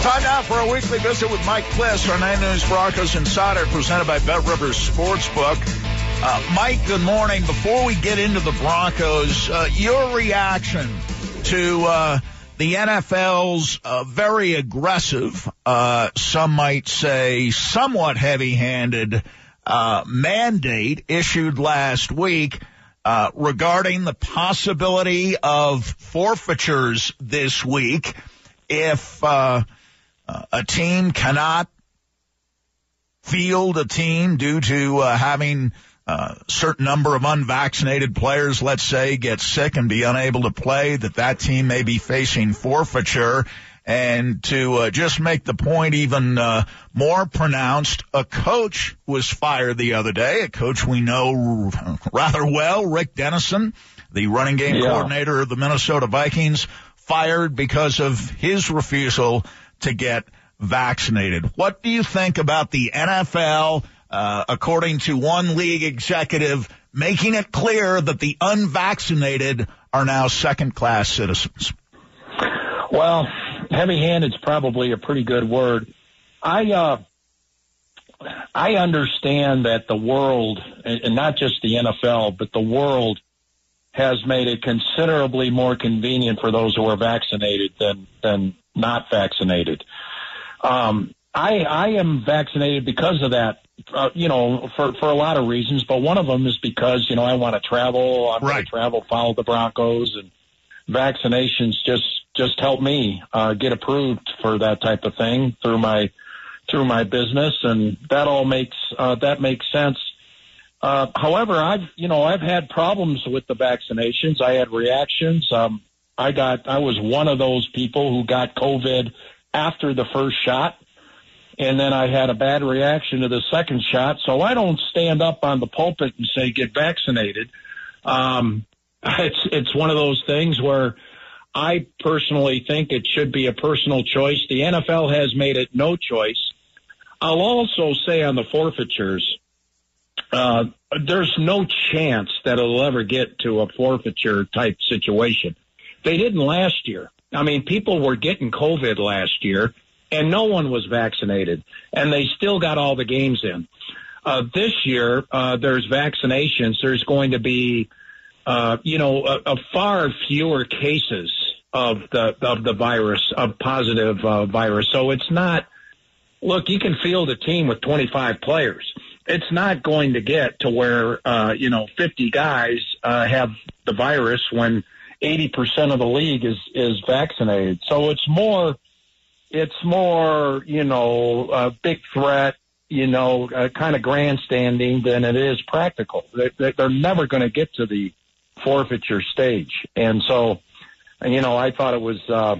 Time now for a weekly visit with Mike Klis, our 9 News Broncos Insider, presented by BetRivers Sportsbook. Mike, good morning. Before we get into the Broncos, your reaction to the NFL's very aggressive, some might say somewhat heavy-handed mandate issued last week regarding the possibility of forfeitures this week if a team cannot field a team due to having a certain number of unvaccinated players, let's say, get sick and be unable to play, that team may be facing forfeiture. And to just make the point even more pronounced, a coach was fired the other day, a coach we know rather well, Rick Dennison, the running game coordinator of the Minnesota Vikings, fired because of his refusal to get vaccinated. What do you think about the NFL, according to one league executive, making it clear that the unvaccinated are now second-class citizens? Well, heavy-handed is probably a pretty good word. I understand that the world, and not just the NFL, but the world has made it considerably more convenient for those who are vaccinated than not vaccinated. I am vaccinated because of that, for a lot of reasons, but one of them is because, I want to travel. I'm going to travel, follow the Broncos, and vaccinations just help me get approved for that type of thing through my business, and that all makes sense. However, I've had problems with the vaccinations. I had reactions. I was one of those people who got COVID after the first shot, and then I had a bad reaction to the second shot. So I don't stand up on the pulpit and say, get vaccinated. It's one of those things where I personally think it should be a personal choice. The NFL has made it no choice. I'll also say on the forfeitures, there's no chance that it'll ever get to a forfeiture type situation. They didn't last year. I mean, people were getting COVID last year, and no one was vaccinated, and they still got all the games in. This year, there's vaccinations. There's going to be, a far fewer cases of the virus, of positive virus. So it's not. Look, you can field a team with 25 players. It's not going to get to where 50 guys have the virus when 80% of the league is vaccinated. So it's more a big threat, kind of grandstanding than it is practical. They're never going to get to the forfeiture stage. And so, I thought it was the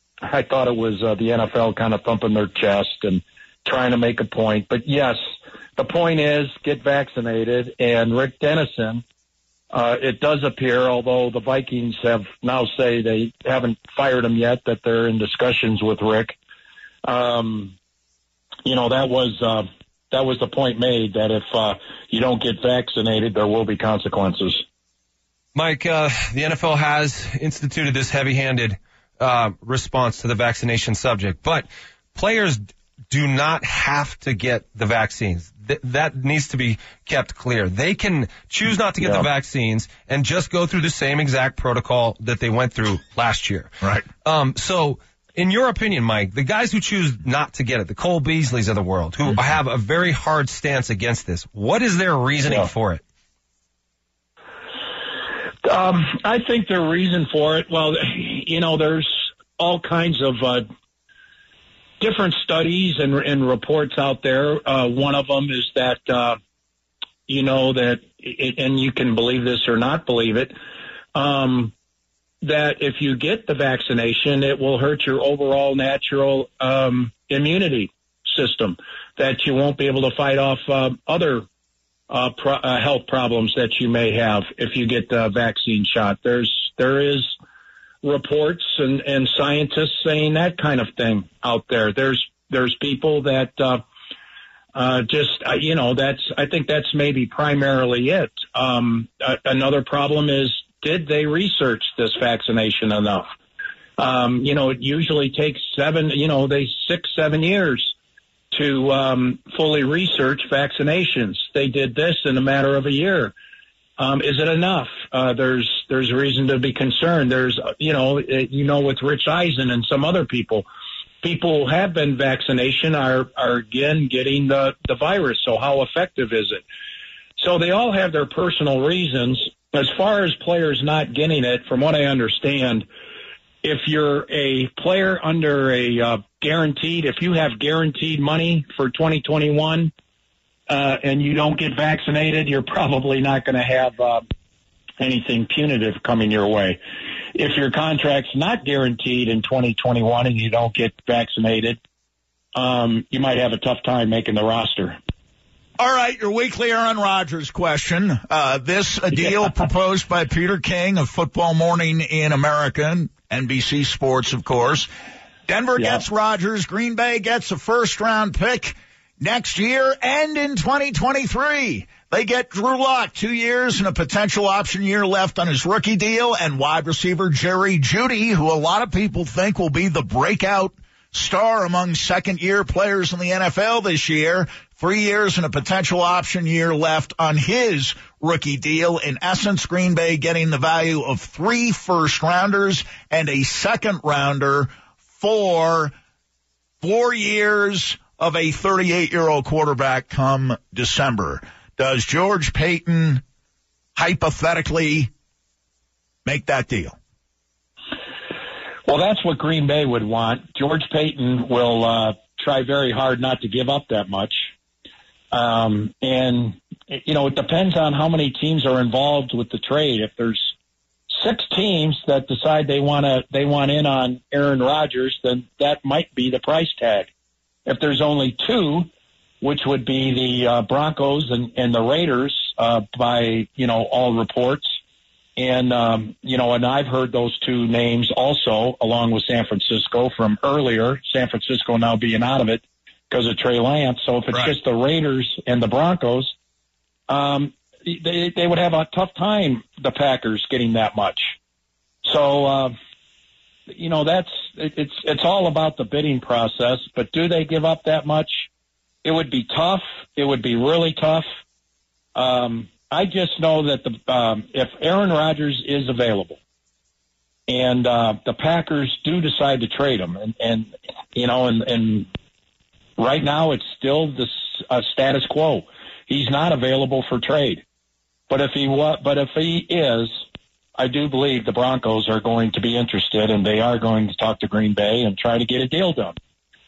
NFL kind of thumping their chest and trying to make a point. But yes, the point is get vaccinated. And Rick Dennison, it does appear, although the Vikings have now say they haven't fired him yet, that they're in discussions with Rick. That was the point made, that if you don't get vaccinated, there will be consequences. Mike, the NFL has instituted this heavy-handed response to the vaccination subject, but players do not have to get the vaccines. That needs to be kept clear. They can choose not to get the vaccines and just go through the same exact protocol that they went through last year. Right. So in your opinion, Mike, the guys who choose not to get it, the Cole Beasleys of the world, who have a very hard stance against this, what is their reasoning for it? I think their reason for it, well, there's all kinds of different studies and reports out there. One of them is that, and you can believe this or not believe it, that if you get the vaccination, it will hurt your overall natural immunity system, that you won't be able to fight off other health problems that you may have if you get the vaccine shot. There is reports and scientists saying that kind of thing out there. There's people that I think that's maybe primarily it. Another problem is, did they research this vaccination enough? It usually takes 6-7 years to fully research vaccinations. They did this in a matter of a year. Is it enough? There's reason to be concerned. There's, with Rich Eisen and some other people who have been vaccinated are again getting the virus. So how effective is it? So they all have their personal reasons. As far as players not getting it, from what I understand, if you're a player under a if you have guaranteed money for 2021 and you don't get vaccinated, you're probably not going to have anything punitive coming your way. If your contract's not guaranteed in 2021 and you don't get vaccinated, you might have a tough time making the roster. All right, your weekly Aaron Rodgers question. A deal proposed by Peter King of Football Morning in America, NBC Sports, of course. Denver gets Rodgers. Green Bay gets a first-round pick next year and in 2023. They get Drew Lock, 2 years and a potential option year left on his rookie deal, and wide receiver Jerry Jeudy, who a lot of people think will be the breakout star among second-year players in the NFL this year. 3 years and a potential option year left on his rookie deal. In essence, Green Bay getting the value of 3 first-rounders and a second-rounder for 4 years of a 38-year-old quarterback come December. Does George Paton hypothetically make that deal? Well, that's what Green Bay would want. George Paton will try very hard not to give up that much. It depends on how many teams are involved with the trade. If there's 6 teams that decide they want in on Aaron Rodgers, then that might be the price tag. If there's only 2, which would be the Broncos and the Raiders, by all reports, and I've heard those 2 names also, along with San Francisco from earlier. San Francisco now being out of it because of Trey Lance. So if it's just the Raiders and the Broncos, they would have a tough time, the Packers, getting that much. So, it's all about the bidding process. But do they give up that much? It would be tough. It would be really tough. I just know that if Aaron Rodgers is available and the Packers do decide to trade him, and right now it's still the status quo. He's not available for trade. But if he is, I do believe the Broncos are going to be interested, and they are going to talk to Green Bay and try to get a deal done.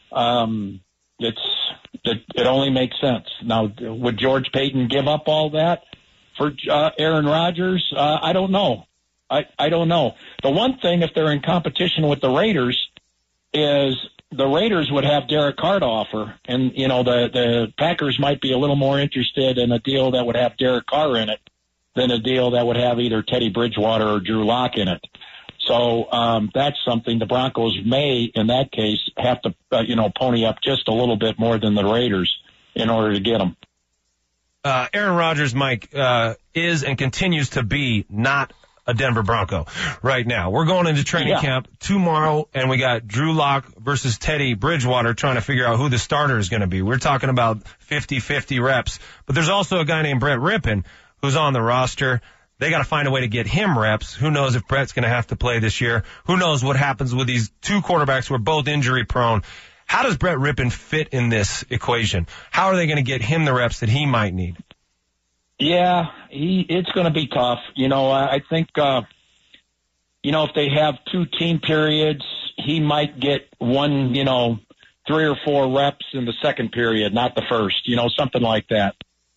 It only makes sense. Now, would George Paton give up all that for Aaron Rodgers? I don't know. I don't know. The one thing, if they're in competition with the Raiders, is the Raiders would have Derek Carr to offer, and the Packers might be a little more interested in a deal that would have Derek Carr in it than a deal that would have either Teddy Bridgewater or Drew Lock in it. So that's something the Broncos may, in that case, have to pony up just a little bit more than the Raiders in order to get them. Aaron Rodgers, Mike, is and continues to be not a Denver Bronco right now. We're going into training camp tomorrow, and we got Drew Lock versus Teddy Bridgewater trying to figure out who the starter is going to be. We're talking about 50-50 reps. But there's also a guy named Brett Rippon who's on the roster. They got to find a way to get him reps. Who knows if Brett's going to have to play this year? Who knows what happens with these 2 quarterbacks who are both injury prone? How does Brett Rippon fit in this equation? How are they going to get him the reps that he might need? Yeah, it's going to be tough. I think, if they have 2 team periods, he might get 1, 3 or 4 reps in the second period, not the first, something like that.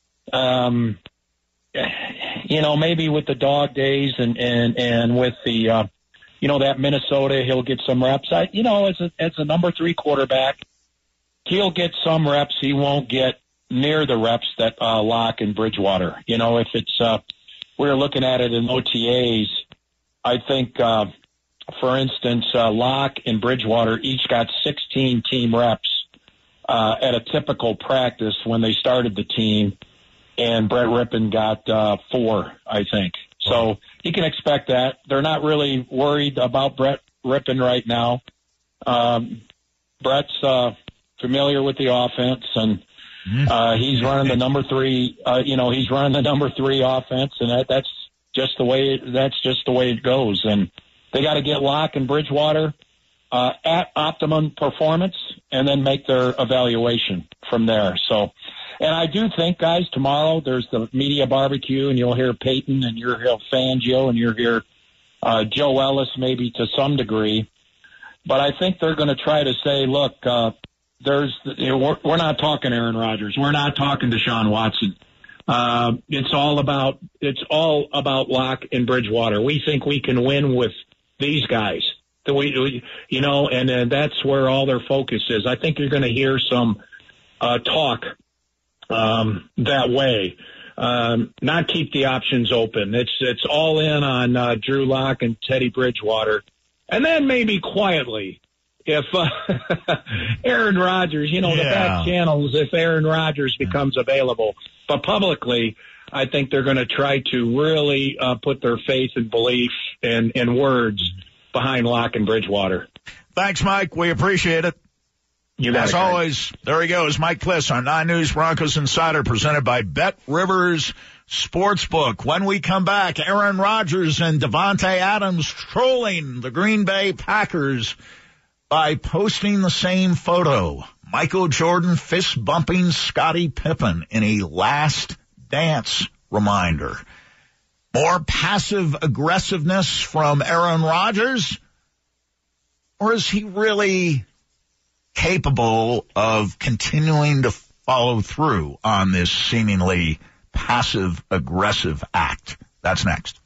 Maybe with the dog days and with the, that Minnesota, he'll get some reps. as a number 3 quarterback, he'll get some reps. He won't get near the reps that Lock and Bridgewater. If it's we're looking at it in OTAs, I think, for instance, Lock and Bridgewater each got 16 team reps at a typical practice when they started the team, and Brett Rippon got 4, I think. So you can expect that. They're not really worried about Brett ripping right now. Brett's familiar with the offense, and he's running the number 3. He's running the number 3 offense, and that's just the way it goes. And they got to get Locke and Bridgewater at optimum performance, and then make their evaluation from there. So, and I do think, guys, tomorrow there's the media barbecue, and you'll hear Peyton, and you'll hear Fangio, and you'll hear Joe Ellis maybe to some degree. But I think they're going to try to say, look, we're not talking Aaron Rodgers. We're not talking Deshaun Watson. It's all about Locke and Bridgewater. We think we can win with these guys. And that's where all their focus is. I think you're going to hear some talk that way. Not keep the options open. It's all in on Drew Lock and Teddy Bridgewater, and then maybe quietly, if Aaron Rodgers, the back channels, if Aaron Rodgers becomes available, but publicly, I think they're going to try to really put their faith and belief and words behind Locke and Bridgewater. Thanks, Mike. We appreciate it. As always, there he goes, Mike Klis, our 9 News Broncos Insider, presented by Bet Rivers Sportsbook. When we come back, Aaron Rodgers and Davante Adams trolling the Green Bay Packers by posting the same photo. Michael Jordan fist-bumping Scottie Pippen in a last dance reminder. More passive aggressiveness from Aaron Rodgers? Or is he really capable of continuing to follow through on this seemingly passive aggressive act? That's next.